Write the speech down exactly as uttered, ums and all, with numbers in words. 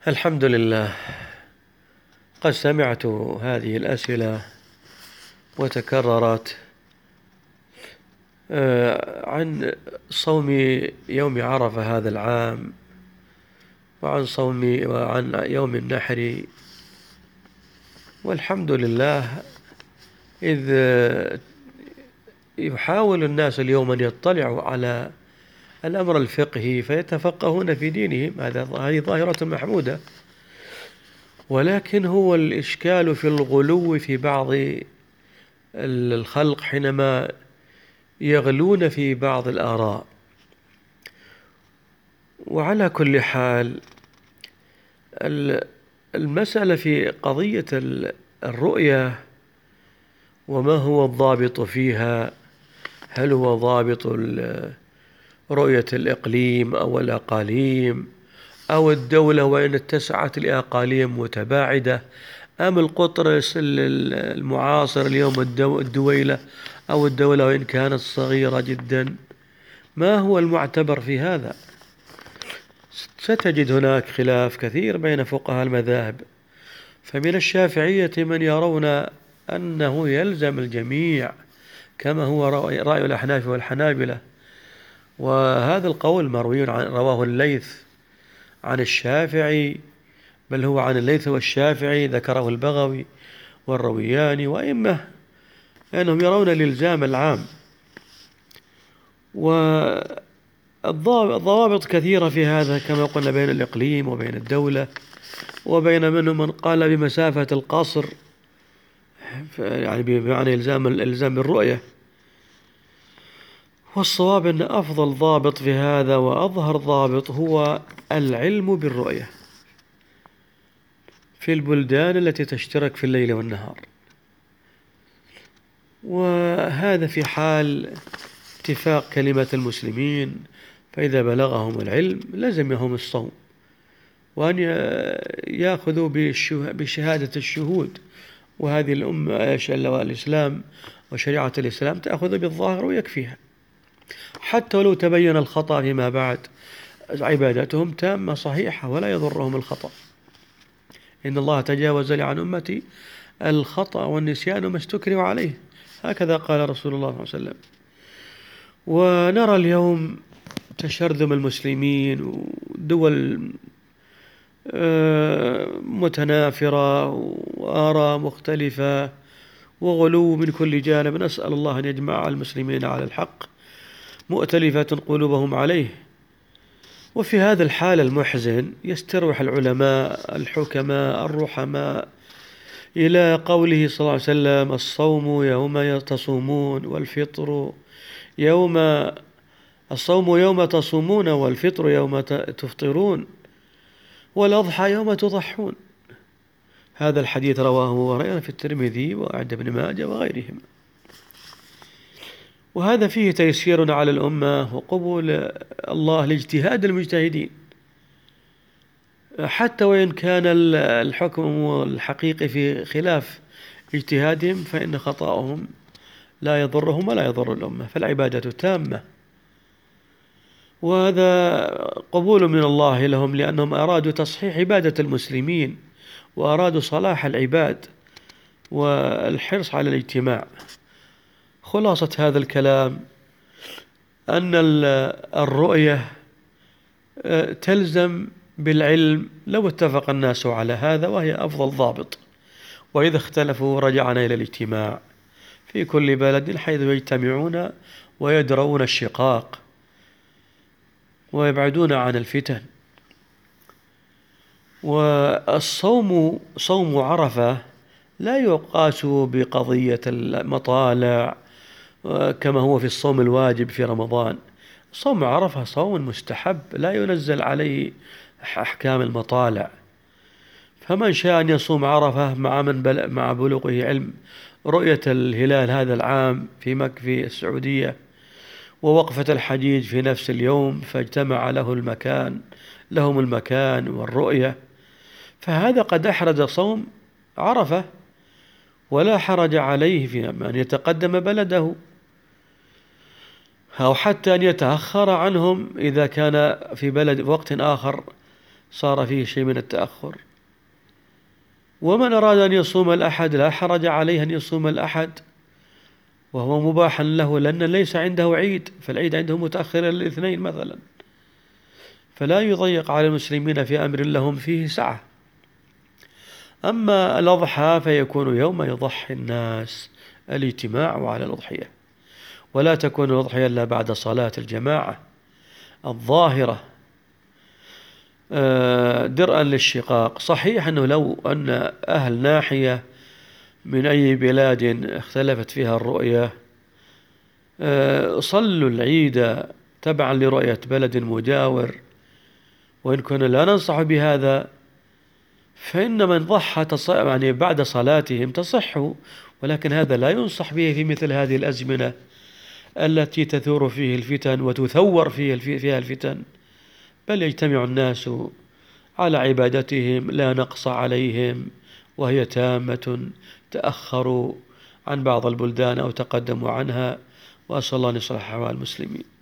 الحمد لله. قد سمعت هذه الأسئلة وتكررت عن صوم يوم عرفة هذا العام، وعن صوم وعن يوم النحر. والحمد لله، إذ يحاول الناس اليوم أن يطلعوا على الأمر الفقهي فيتفقهون في دينهم، هذه ظاهرة محمودة. ولكن هو الإشكال في الغلو في بعض الخلق حينما يغلون في بعض الآراء. وعلى كل حال، المسألة في قضية الرؤية وما هو الضابط فيها، هل هو ضابط رؤية الإقليم أو الأقاليم أو الدولة وإن اتسعت لأقاليم متباعدة، أم القطرس المعاصر اليوم الدويلة أو الدولة وإن كانت صغيرة جدا؟ ما هو المعتبر في هذا؟ ستجد هناك خلاف كثير بين فقهاء المذاهب، فمن الشافعية من يرون أنه يلزم الجميع كما هو رأي الأحناف والحنابلة، وهذا القول مروي عن رواه الليث عن الشافعي، بل هو عن الليث والشافعي، ذكره البغوي والروياني وإمة أنهم يرون الإلزام العام. والضوابط كثيرة في هذا كما قلنا، بين الإقليم وبين الدولة، وبين منهم من قال بمسافة القصر، يعني بمعنى إلزام الإلزام بالرؤية. والصواب أن أفضل ضابط في هذا وأظهر ضابط هو العلم بالرؤية في البلدان التي تشترك في الليل والنهار، وهذا في حال اتفاق كلمة المسلمين، فإذا بلغهم العلم لزمهم الصوم، وأن يأخذوا بشهادة الشهود. وهذه الأمة الإسلام وشريعة الإسلام تأخذ بالظاهر ويكفيها، حتى ولو تبين الخطأ فيما بعد عبادتهم تامة صحيحة ولا يضرهم الخطأ. إن الله تجاوز لي عن أمتي الخطأ والنسيان وما استكرهوا عليه، هكذا قال رسول الله صلى الله عليه وسلم. ونرى اليوم تشرذم المسلمين ودول متنافرة وآراء مختلفة وغلو من كل جانب، نسأل الله أن يجمع المسلمين على الحق مؤتلفة قلوبهم عليه. وفي هذا الحال المحزن يستروح العلماء الحكماء الرحماء إلى قوله صلى الله عليه وسلم: الصوم يوم تصومون والفطر يوم الصوم يوم تصومون والفطر يوم تفطرون والأضحى يوم تضحون. هذا الحديث رواه أبو هريرة في الترمذي وعند ابن ماجه وغيرهم. وهذا فيه تيسير على الأمة وقبول الله لاجتهاد المجتهدين، حتى وإن كان الحكم الحقيقي في خلاف اجتهادهم، فإن خطأهم لا يضرهم ولا يضر الأمة، فالعبادة تامة. وهذا قبول من الله لهم، لأنهم أرادوا تصحيح عبادة المسلمين وأرادوا صلاح العباد والحرص على الاجتماع. خلاصة هذا الكلام أن الرؤية تلزم بالعلم لو اتفق الناس على هذا، وهي أفضل ضابط. وإذا اختلفوا رجعنا إلى الاجتماع في كل بلد حيث يجتمعون ويدرون الشقاق ويبعدون عن الفتن. والصوم صوم عرفة لا يقاس بقضية المطالع كما هو في الصوم الواجب في رمضان. صوم عرفة صوم مستحب لا ينزل عليه أحكام المطالع، فمن شاء أن يصوم عرفة مع من بل مع بلوغه علم رؤية الهلال هذا العام في مكة في السعودية ووقفة الحجيج في نفس اليوم، فاجتمع له المكان لهم المكان والرؤية، فهذا قد أحرز صوم عرفة، ولا حرج عليه في أن يتقدم بلده أو حتى أن يتأخر عنهم إذا كان في بلد وقت آخر صار فيه شيء من التأخر. ومن أراد أن يصوم الأحد لا حرج عليه أن يصوم الأحد، وهو مباح له لأن ليس عنده عيد، فالعيد عنده متأخر الاثنين مثلا، فلا يضيق على المسلمين في أمر لهم فيه سعة. أما الأضحى فيكون يوم يضحي الناس الاجتماع على الأضحية، ولا تكون الأضحية إلا بعد صلاة الجماعة الظاهرة درءا للشقاق. صحيح أنه لو أن أهل ناحية من أي بلاد اختلفت فيها الرؤية صلوا العيد تبعا لرؤية بلد مجاور، وإن كنا لا ننصح بهذا، فإن من ضحى يعني بعد صلاتهم تصح، ولكن هذا لا ينصح به في مثل هذه الأزمنة التي تثور فيه الفتن وتثور فيها الفتن، بل يجتمع الناس على عبادتهم لا نقص عليهم وهي تامة، تأخروا عن بعض البلدان أو تقدموا عنها، وأسأل الله أن يصلح أحوال المسلمين.